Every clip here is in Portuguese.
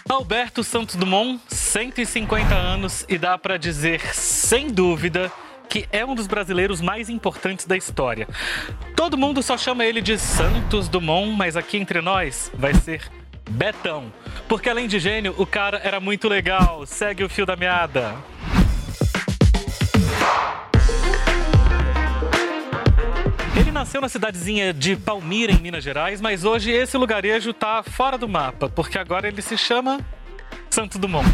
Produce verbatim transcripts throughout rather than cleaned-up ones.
Alberto Santos Dumont, cento e cinquenta anos, e dá pra dizer, sem dúvida, que é um dos brasileiros mais importantes da história. Todo mundo só chama ele de Santos Dumont, mas aqui entre nós vai ser Betão. Porque além de gênio, o cara era muito legal. Segue o fio da meada. Ele nasceu na cidadezinha de Palmira, em Minas Gerais, mas hoje esse lugarejo tá fora do mapa, porque agora ele se chama Santos Dumont.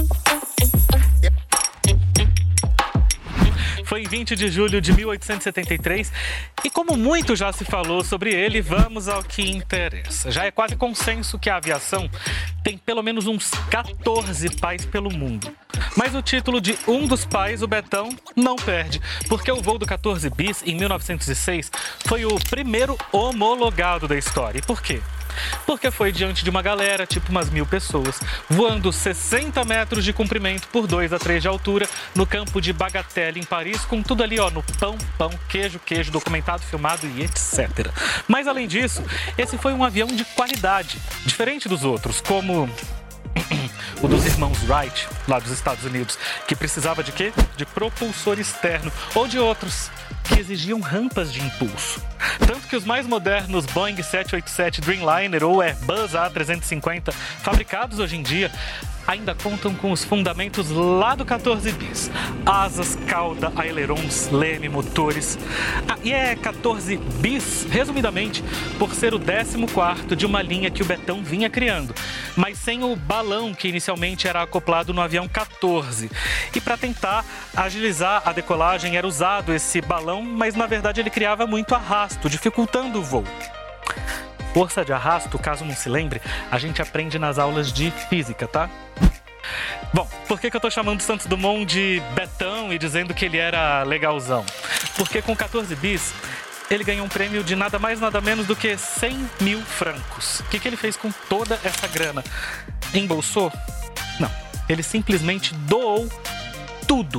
Foi em vinte de julho de mil oitocentos e setenta e três e como muito já se falou sobre ele, vamos ao que interessa. Já é quase consenso que a aviação tem pelo menos uns quatorze pais pelo mundo. Mas o título de um dos pais, o Betão, não perde, porque o voo do quatorze bis, em mil novecentos e seis, foi o primeiro homologado da história. E por quê? Porque foi diante de uma galera, tipo umas mil pessoas, voando sessenta metros de comprimento por dois a três de altura no campo de Bagatelle, em Paris, com tudo ali, ó, no pão, pão, queijo, queijo, documentado, filmado e etcétera. Mas além disso, esse foi um avião de qualidade, diferente dos outros, como o dos irmãos Wright, lá dos Estados Unidos, que precisava de quê? De propulsor externo, ou de outros que exigiam rampas de impulso. Tanto que os mais modernos Boeing sete oito sete Dreamliner ou Airbus A trezentos e cinquenta, fabricados hoje em dia, ainda contam com os fundamentos lá do quatorze bis. Asas, cauda, ailerons, leme, motores. Ah, e é quatorze bis, resumidamente, por ser o décimo quarto de uma linha que o Betão vinha criando, mas sem o balão que inicialmente era acoplado no avião quatorze. E para tentar agilizar a decolagem era usado esse balão, mas na verdade ele criava muito arrasto, dificultando o voo. Força de arrasto, caso não se lembre, a gente aprende nas aulas de física, tá? Bom, por que que eu tô chamando Santos Dumont de Betão e dizendo que ele era legalzão? Porque com quatorze bis, ele ganhou um prêmio de nada mais nada menos do que cem mil francos. O que que ele fez com toda essa grana? Embolsou? Não, ele simplesmente doou tudo.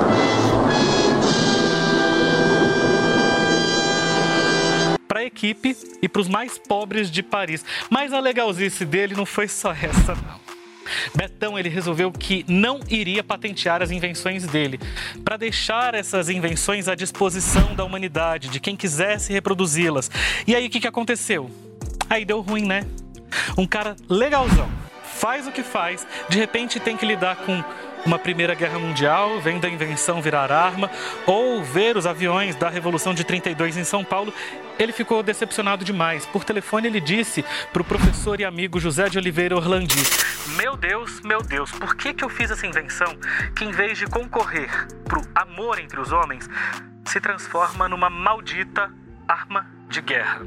Para a equipe e para os mais pobres de Paris. Mas a legalzice dele não foi só essa, não. Betão, ele resolveu que não iria patentear as invenções dele, para deixar essas invenções à disposição da humanidade, de quem quisesse reproduzi-las. E aí, o que que aconteceu? Aí deu ruim, né? Um cara legalzão, faz o que faz, de repente tem que lidar com uma Primeira Guerra Mundial, vendo a invenção virar arma, ou ver os aviões da Revolução de trinta e dois em São Paulo. Ele ficou decepcionado demais. Por telefone ele disse para o professor e amigo José de Oliveira Orlandi: Meu Deus, meu Deus, por que que eu fiz essa invenção que, em vez de concorrer para o amor entre os homens, se transforma numa maldita arma de guerra?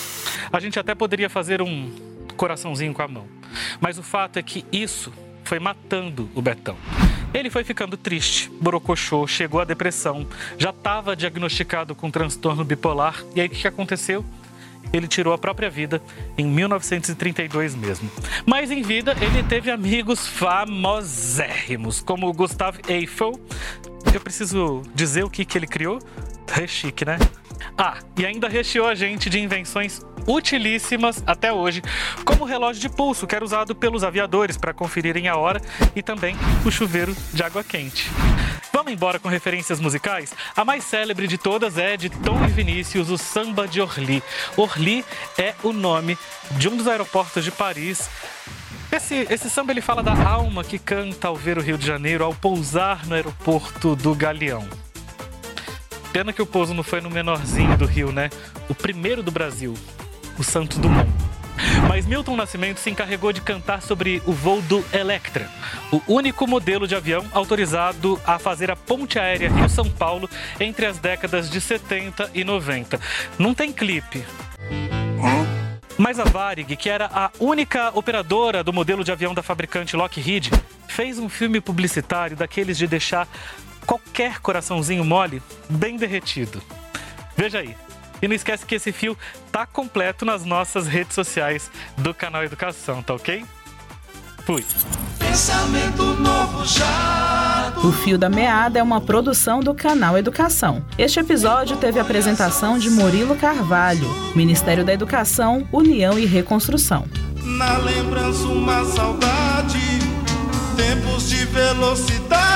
A gente até poderia fazer um coraçãozinho com a mão, mas o fato é que isso foi matando o Betão. Ele foi ficando triste, borocochô, chegou à depressão, já estava diagnosticado com transtorno bipolar. E aí o que aconteceu? Ele tirou a própria vida em mil novecentos e trinta e dois mesmo. Mas em vida ele teve amigos famosérrimos, como o Gustave Eiffel. Eu preciso dizer o que, que ele criou? É chique, né? Ah, e ainda recheou a gente de invenções utilíssimas até hoje, como o relógio de pulso, que era usado pelos aviadores para conferirem a hora, e também o chuveiro de água quente. Vamos embora com referências musicais? A mais célebre de todas é de Tom e Vinícius, o Samba de Orly. Orly é o nome de um dos aeroportos de Paris. Esse, esse samba ele fala da alma que canta ao ver o Rio de Janeiro ao pousar no aeroporto do Galeão. Pena que o pouso não foi no menorzinho do Rio, né? O primeiro do Brasil, o Santos Dumont. Mas Milton Nascimento se encarregou de cantar sobre o voo do Electra, o único modelo de avião autorizado a fazer a ponte aérea Rio-São Paulo entre as décadas de setenta e noventa. Não tem clipe. Mas a Varig, que era a única operadora do modelo de avião da fabricante Lockheed, fez um filme publicitário daqueles de deixar qualquer coraçãozinho mole bem derretido. Veja aí. E não esquece que esse fio tá completo nas nossas redes sociais do canal Educação, tá ok? Fui! Pensamento novo já. O Fio da Meada é uma produção do canal Educação. Este episódio teve a apresentação de Murilo Carvalho, Ministério da Educação, União e Reconstrução. Na lembrança uma saudade. de velocidade.